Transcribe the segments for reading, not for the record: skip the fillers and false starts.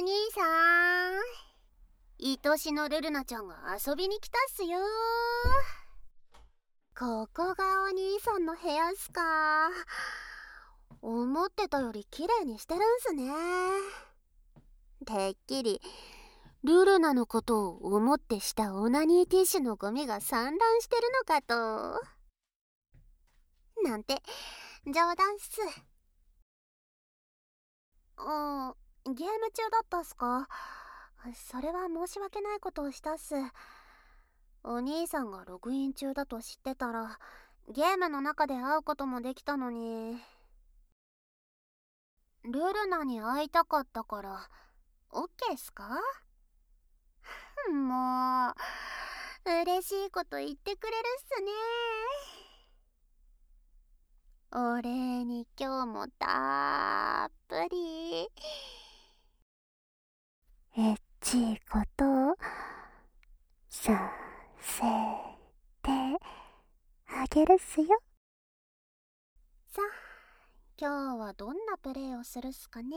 兄さん、愛しのルルナちゃんが遊びに来たっすよ。ここがお兄さんの部屋っすか。思ってたより綺麗にしてるんすね。てっきりルルナのことを思ってしたオナニーティッシュのゴミが散乱してるのかと。なんて冗談っす。ゲーム中だったっすか。それは申し訳ないことをしたっす。お兄さんがログイン中だと知ってたらゲームの中で会うこともできたのに。ルルナに会いたかったからオッケーっすか。もう嬉しいこと言ってくれるっすね。お礼に今日もたっぷりエッチいことをさせてあげるっすよ。さあ、今日はどんなプレイをするっすかね。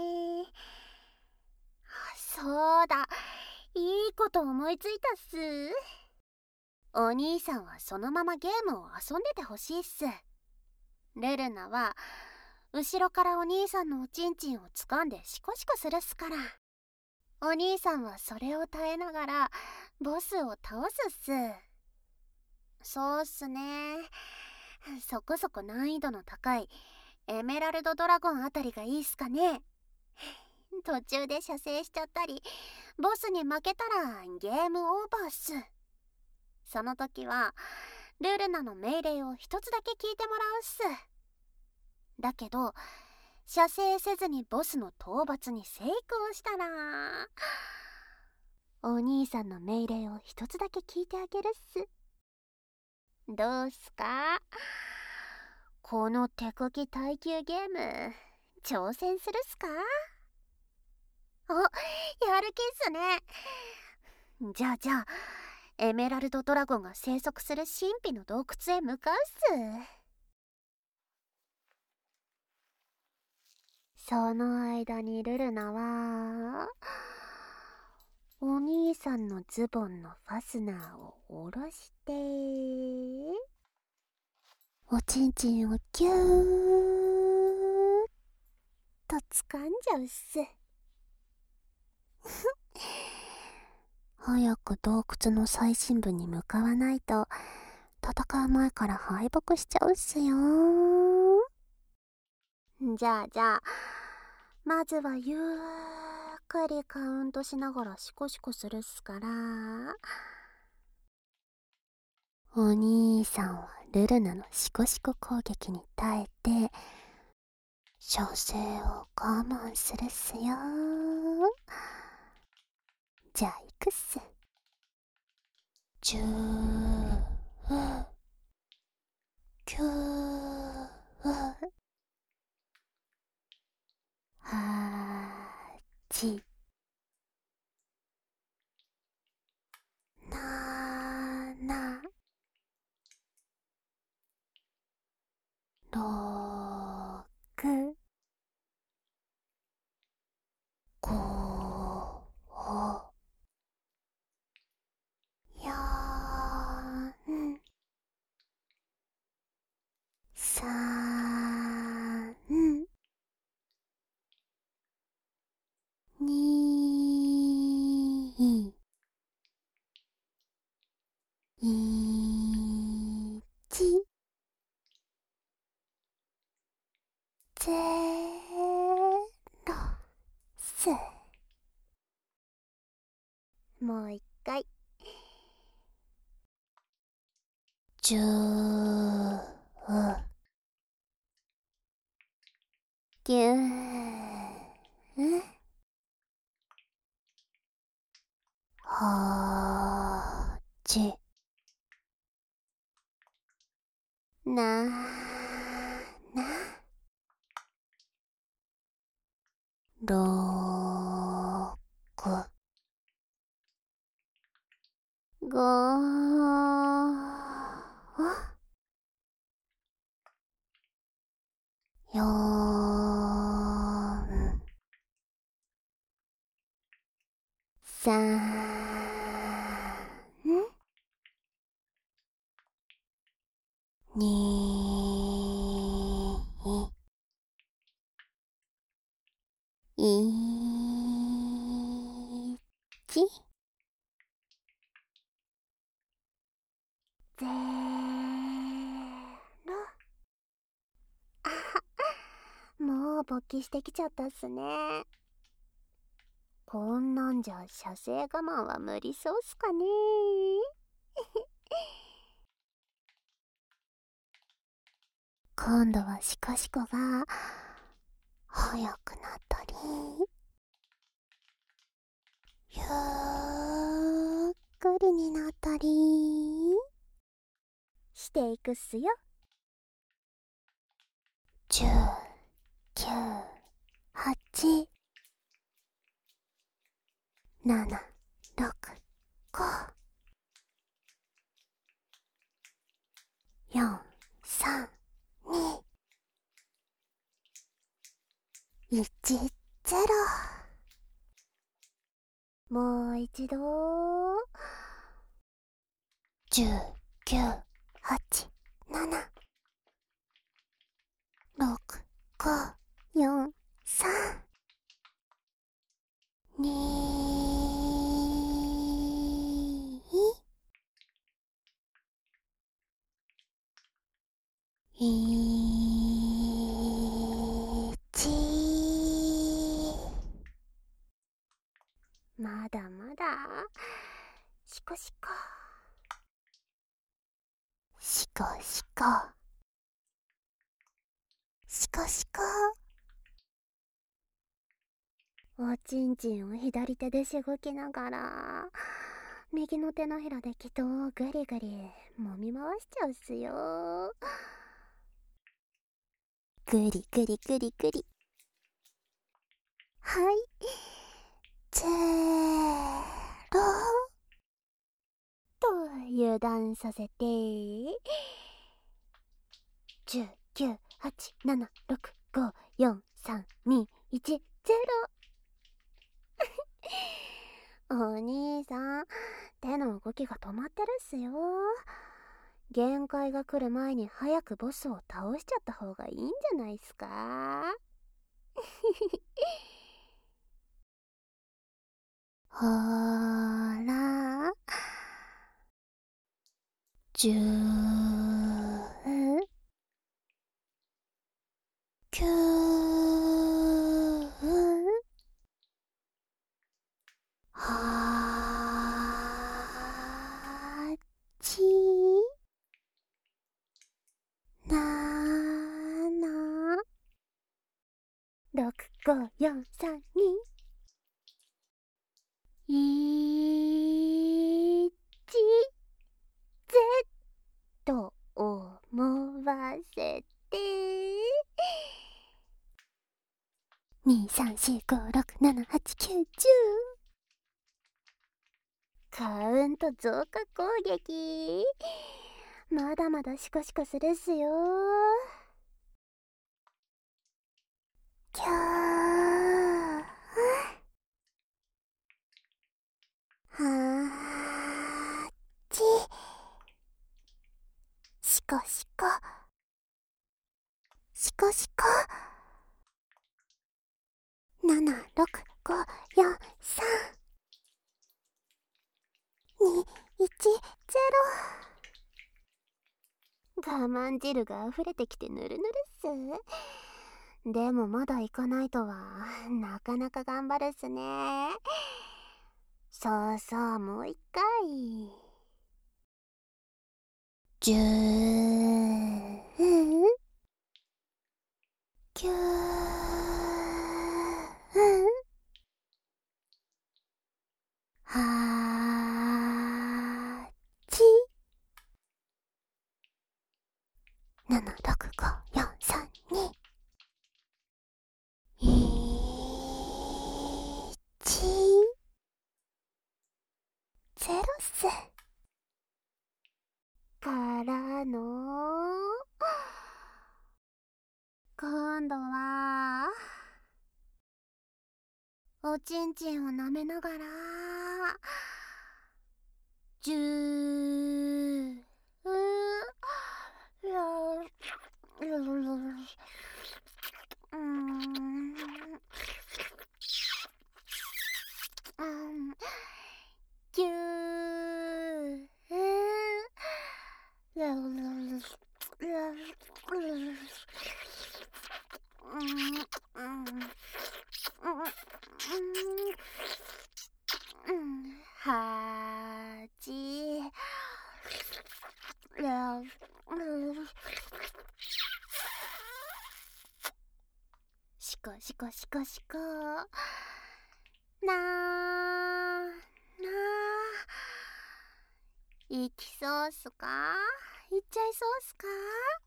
そうだ、いいこと思いついたっす。お兄さんはそのままゲームを遊んでてほしいっす。ルルナは後ろからお兄さんのおちんちんを掴んでシコシコするっすから、お兄さんはそれを耐えながらボスを倒すっす。そうっすね、そこそこ難易度の高いエメラルドドラゴンあたりがいいっすかね。途中で射精しちゃったりボスに負けたらゲームオーバーっす。その時はルルナの命令を一つだけ聞いてもらうっす。だけど射精せずにボスの討伐に成功したらお兄さんの命令を一つだけ聞いてあげるっす。どうっすか、この手こき耐久ゲーム挑戦するっすか。お、やる気っすね。じゃあエメラルドドラゴンが生息する神秘の洞窟へ向かうっす。その間にルルナはお兄さんのズボンのファスナーを下ろしておちんちんをギューッと掴んじゃうっす。早く洞窟の最深部に向かわないと戦う前から敗北しちゃうっすよ。じゃあまずはゆっくりカウントしながらシコシコするっすから、お兄さんはルルナのシコシコ攻撃に耐えて射精を我慢するっすよ。じゃあ行くっす。10、9、8、7、6、5、4、3、2、1、ゼロス。もう一回。10、9、8、7、6、5、4、 ゼロ。もう勃起してきちゃったっすね。こんなんじゃ射精我慢は無理そうっすかね。今度はシコシコが早くなったり、ゆっくりになったりしていくっすよ。10、9、8、7、6、5、4、3、2、1、0。もう一度。10、9、8、7、6、5、4、3、2、1。まだまだ。シコシコ。シコシコ。シコシコ。おちんちんを左手でしごきながら、右の手のひらで気筒をグリグリ揉み回しちゃうっすよ。グリグリグリグリ。はい、ゼロと油断させて、10、9、8、7、6、5、4、3、2、1、0。お兄さん、手の動きが止まってるっすよ。限界が来る前に早くボスを倒しちゃった方がいいんじゃないっすか。ほーら、10、9、8、7、6、5、4、3、2、1、と思わせて。2、3、4、5、6、7、8、9、10。カウント増加攻撃。まだまだシコシコするっすよ。キャー。8。シコシコ。シコシコ。7、6、5、4、3、2、1、0。我慢汁が溢れてきてぬるぬるっす。でもまだ行かないとはなかなか頑張るっすね。そうそう、もう一回。10、9、8、7、6、5、4、3、2、1、0っす。からの、今度はおちんちんを舐めながらじゅーぎゅーしこしこしこしこ行きそうっすか？行っちゃいそうっすか？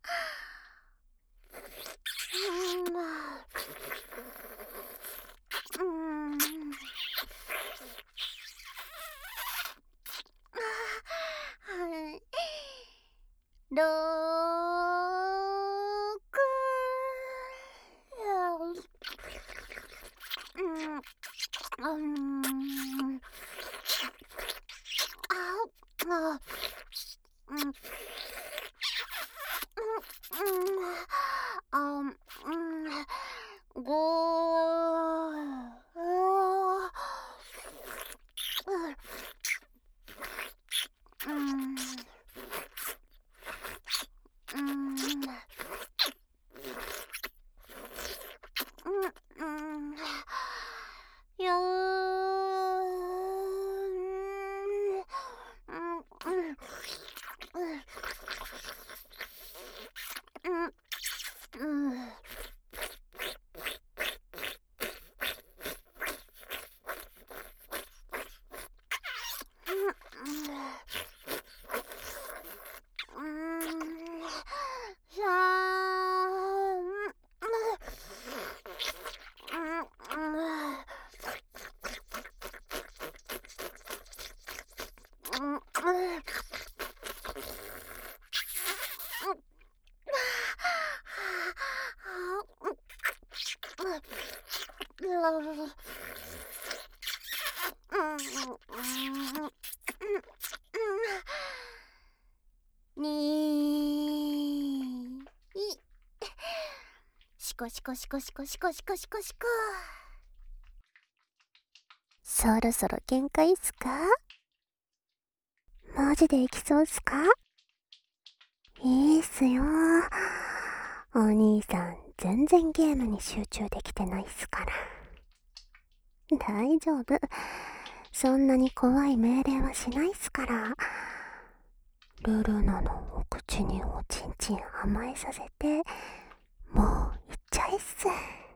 ろーくしこしこしこしこしこしこしこしこ。そろそろ限界っすか？マジで行きそうっすか？いいっすよ。お兄さん全然ゲームに集中できてないっすから。大丈夫。そんなに怖い命令はしないっすから。ルルナのお口におちんちん甘えさせて、もう行っちゃいっす。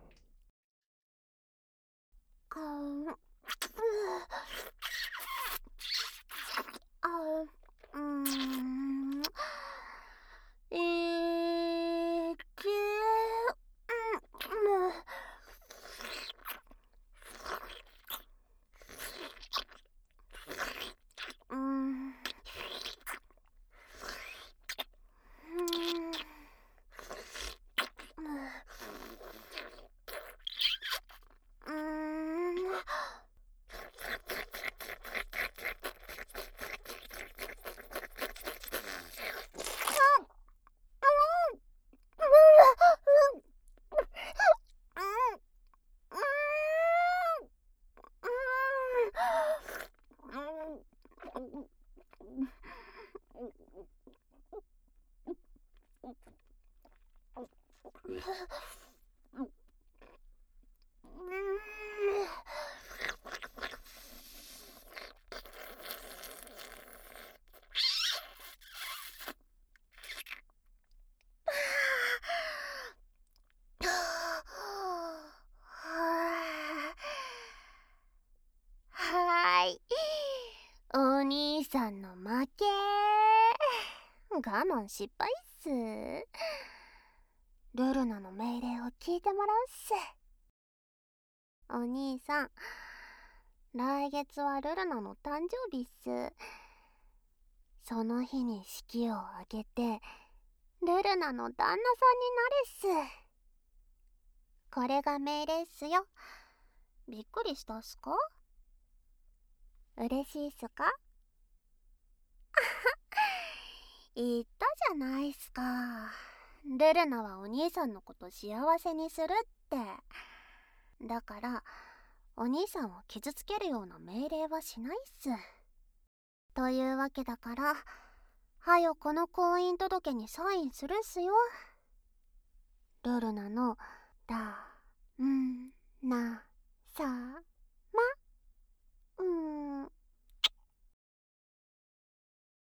お兄さんの負け。我慢失敗っす。ルルナの命令を聞いてもらうっす。お兄さん、来月はルルナの誕生日っす。その日に式を挙げてルルナの旦那さんになれっす。これが命令っすよ。 びっくりしたっすか？嬉しいっすか？言ったじゃないっすか。ルルナはお兄さんのこと幸せにするって。だから、お兄さんを傷つけるような命令はしないっす。というわけだから、はよこの婚姻届にサインするっすよ。ルルナの、な、さ、